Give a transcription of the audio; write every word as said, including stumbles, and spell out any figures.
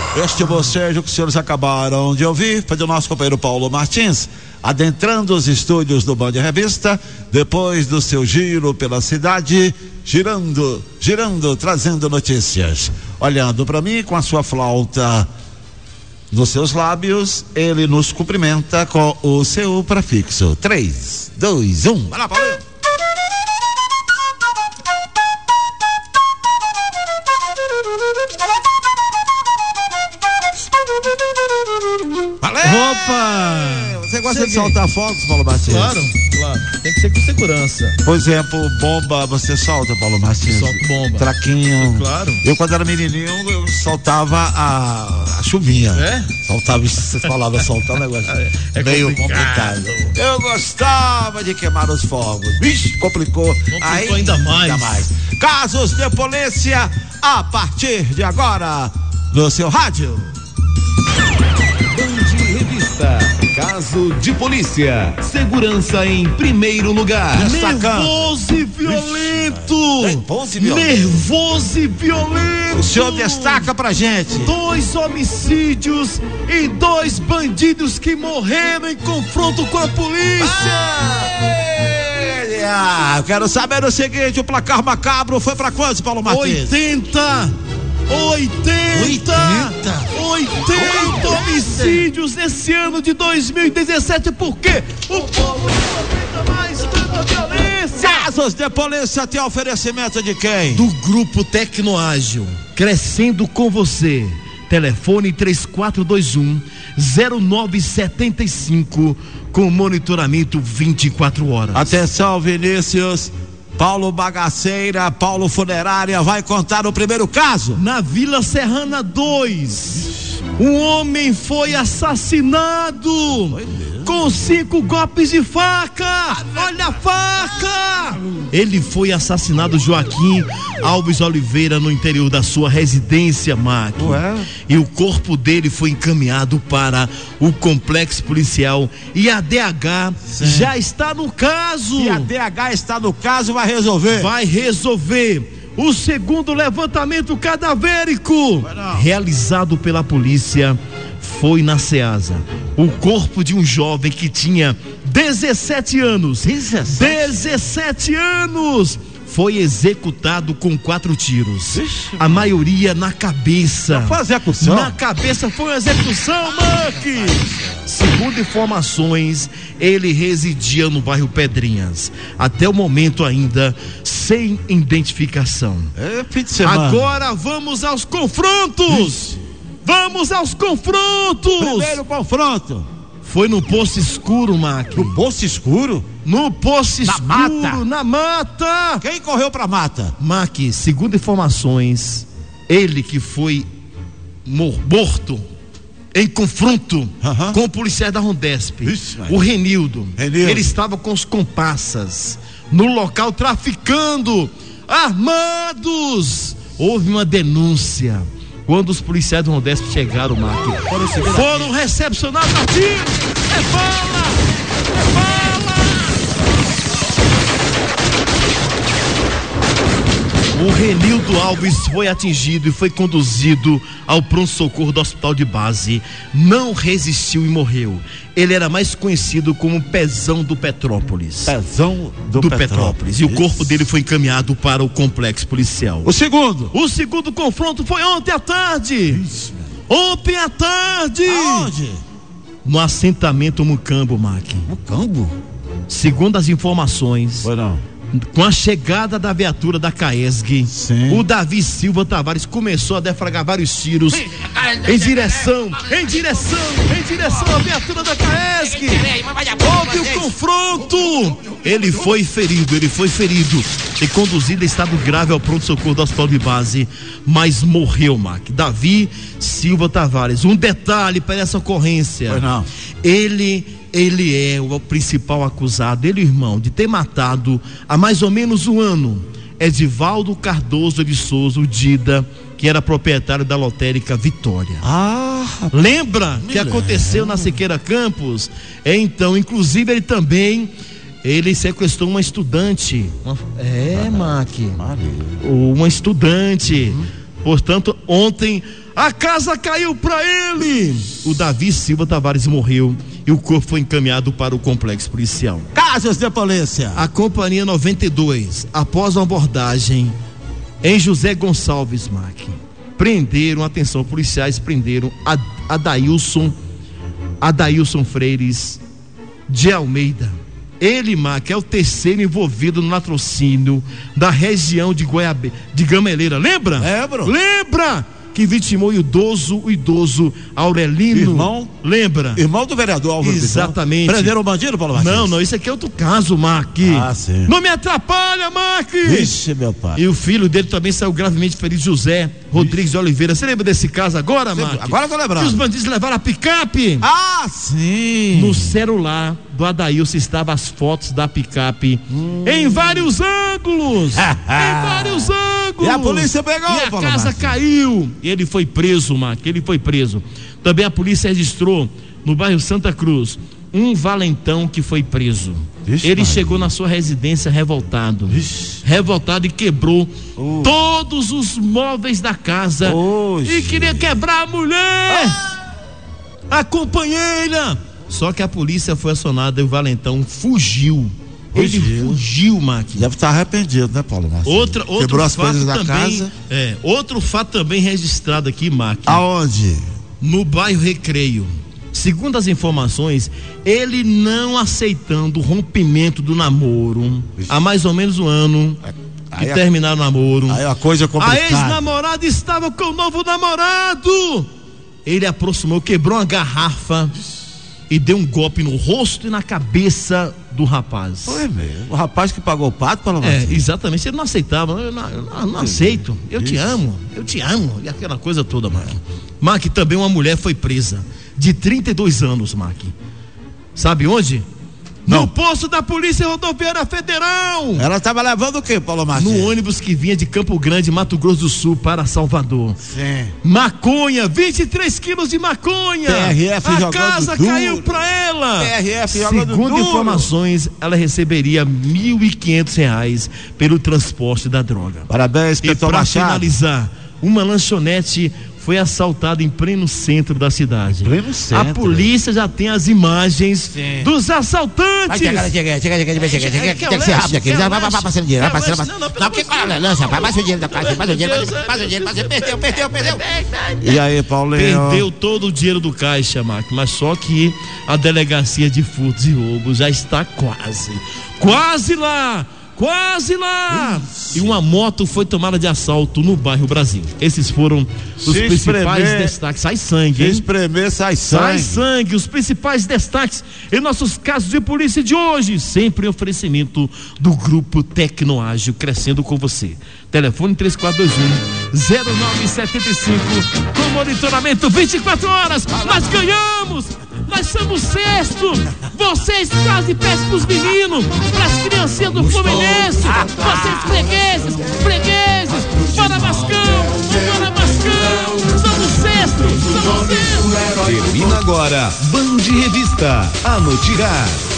Este bocejo que os senhores acabaram de ouvir foi do nosso companheiro Paulo Martins, adentrando os estúdios do Band Revista, depois do seu giro pela cidade, girando, girando, trazendo notícias. Olhando para mim com a sua flauta nos seus lábios, ele nos cumprimenta com o seu prefixo. três, dois, um. Vai lá, Paulo. Valeu! Opa! Você gosta Cheguei. de soltar fogos, Paulo Martins? Claro, claro. Tem que ser com segurança. Por exemplo, bomba, você solta, Paulo Martins? Solto bomba. Traquinho. Claro. Eu, quando era menininho, eu soltava a, a chuvinha. É? Soltava, você falava soltar um negócio É, é meio complicado. complicado. Eu gostava de queimar os fogos. Vixe, complicou. Complicou Aí, ainda mais. ainda mais. Casos de polícia, a partir de agora, no seu rádio. Band Revista, caso de polícia, segurança em primeiro lugar. Destacando. Nervoso e violento. Nervoso e violento. Nervoso e violento. O senhor destaca pra gente. Dois homicídios e dois bandidos que morreram em confronto com a polícia. Ah, eu quero saber o seguinte: o placar macabro foi pra quantos, Paulo Martins? oitenta oitenta oitenta homicídios nesse ano de dois mil e dezessete. Por quê? O povo não aguenta mais tanta violência. Casos de polícia tem oferecimento de quem? Do Grupo Tecnoágil, crescendo com você. Telefone três quatro dois um zero nove sete cinco com monitoramento vinte e quatro horas. Atenção, Vinícius. Paulo Bagaceira, Paulo Funerária vai contar o primeiro caso. Na Vila Serrana dois, um homem foi assassinado com cinco golpes de faca. Olha a faca! Ele foi assassinado, Joaquim Alves Oliveira, no interior da sua residência, Mac. Ué? E o corpo dele foi encaminhado para o complexo policial. E a D H Sim. já está no caso. E a D H está no caso, vai resolver. Vai resolver. O segundo levantamento cadavérico realizado pela polícia foi na Ceasa. O corpo de um jovem que tinha dezessete anos. dezessete anos. Foi executado com quatro tiros. Ixi. A maioria na cabeça. Foi execução? Na cabeça foi uma execução, Mac. Segundo informações, ele residia no bairro Pedrinhas. Até o momento ainda sem identificação. É fim de semana. Agora vamos aos confrontos. Ixi. Vamos aos confrontos. Primeiro confronto. Foi no Poço Escuro, Mac. No Poço Escuro? No Poço Na Escuro, mata. na mata. Quem correu pra mata? Mac, segundo informações, ele que foi mor- morto em confronto Aham. com o policial da Rondesp, Isso, o Renildo. Renildo. Ele estava com os comparsas no local traficando, armados. Houve uma denúncia. Quando os policiais do Rondesp chegaram, Mac, foram, foram recepcionados a tiro. É bala! É bala! O Renildo Alves foi atingido e foi conduzido ao pronto-socorro do hospital de base. Não resistiu e morreu. Ele era mais conhecido como Pezão do Petrópolis. Pezão do, do Petrópolis. Petrópolis. E o corpo dele foi encaminhado para o complexo policial. O segundo. O segundo confronto foi ontem à tarde. Ontem à tarde. Aonde? No assentamento Mucambo, Mac. Mucambo? Segundo as informações, Foi não. com a chegada da viatura da Caesg, Sim. o Davi Silva Tavares começou a defragrar vários tiros em direção, em direção, em direção à viatura da Caesg. Houve o confronto. Ele foi ferido, ele foi ferido e conduzido em estado grave ao pronto-socorro do hospital de base, mas morreu, Mac. Davi Silva Tavares. Um detalhe para essa ocorrência. Foi não. Ele Ele é o principal acusado, ele, irmão, de ter matado há mais ou menos um ano Edivaldo Cardoso de Souza, o Dida, que era proprietário da lotérica Vitória. Ah, Lembra que lembro. aconteceu na Siqueira Campos? É, então, inclusive ele também, ele sequestrou uma estudante. Uma, é, Mac, Maria. uma estudante. Portanto, ontem A casa caiu pra ele. O Davi Silva Tavares morreu e o corpo foi encaminhado para o complexo policial. Casos de polícia. A companhia noventa e dois, após uma abordagem em José Gonçalves Mac, prenderam, atenção, policiais prenderam Adailson, Adailson Freires de Almeida. Ele, Mac, é o terceiro envolvido no latrocínio da região de Goiabe, de Gameleira. Lembra? Lembro. Lembra? Que vitimou o idoso, o idoso Aurelino. Irmão? Lembra? Irmão do vereador Álvaro Pizão. Exatamente. Prenderam o bandido, Paulo Martins? Não, não, isso aqui é outro caso, Mac. Ah, sim. Não me atrapalha, Mac. Vixe, meu pai. E o filho dele também saiu gravemente ferido, José Rodrigues de Oliveira. Você lembra desse caso agora, Mac? Agora eu tô lembrando. Que os bandidos levaram a picape. Ah, sim. No celular do Adailson estavam as fotos da picape hum. em vários ângulos. em vários ângulos. E a polícia pegou, E a Paulo casa Martins. caiu. E ele foi preso, Mac. Ele foi preso. Também a polícia registrou no bairro Santa Cruz um valentão que foi preso. Vixe, ele Maria. Chegou na sua residência revoltado. Vixe. Revoltado e quebrou oh. todos os móveis da casa. Oh, e gente. Queria quebrar a mulher. Ah. A companheira. Só que a polícia foi acionada e o valentão fugiu. Ele fugiu, fugiu Mac. Deve estar arrependido, né, Paulo Martins? Outra, outro Quebrou as fato coisas da também, casa. É, outro fato também registrado aqui, Mac. Aonde? No bairro Recreio. Segundo as informações, ele não aceitando o rompimento do namoro. Ixi. Há mais ou menos um ano que aí terminaram a, o namoro. Aí a coisa é complicada. A ex-namorada estava com o novo namorado. Ele aproximou, quebrou uma garrafa e deu um golpe no rosto e na cabeça do rapaz. Foi mesmo. O rapaz que pagou o pato, Paulo É, Martins. exatamente. Ele não aceitava. Eu não, eu não, não aceito. Eu Isso. te amo. Eu te amo. E aquela coisa toda, Mac. Mac, também uma mulher foi presa. De trinta e dois anos, Mac. Sabe onde? Não. No posto da Polícia Rodoviária Federal. Ela estava levando o quê, Paulo Martins? No ônibus que vinha de Campo Grande, Mato Grosso do Sul, para Salvador. Sim. Maconha, vinte e três quilos de maconha. P R F A jogando casa duro. caiu pra ela. P R F jogando Segundo duro. informações, ela receberia mil e quinhentos reais pelo transporte da droga. Parabéns, E para finalizar, uma lanchonete foi assaltada em pleno centro da cidade. Pleno centro. A polícia já tem as imagens Sim. dos assaltantes. Vai, chega, chega, chega, chega, chega, chega, chega, tem que ser rápido aqui. Vai, vai, vai passando dinheiro, vai passando. Não, não, que para a lança, vai, passa o dinheiro da caixa, passa o dinheiro, passa o dinheiro, passa o dinheiro, perdeu, perdeu, perdeu. E aí, Paulinho? Perdeu todo o dinheiro do caixa, Mac, mas só que a delegacia de furtos e roubos já está quase, quase lá. Quase lá! Isso. E uma moto foi tomada de assalto no bairro Brasil. Esses foram os Se principais espremer, destaques. Sai sangue, hein? Se espremer, sai sangue. Sai sangue. Os principais destaques em nossos casos de polícia de hoje. Sempre em oferecimento do Grupo Tecnoágil, crescendo com você. Telefone três quatro dois um, zero nove sete cinco. Com monitoramento vinte e quatro horas. Nós ganhamos! Nós somos sexto. Vocês quase pedem pros meninos, pras criancinhas do Fluminense. Vocês fregueses, fregueses. Bora Vascão, bora Vascão. Somos sexto, somos sexto. Termina agora Band Revista, a no tirar.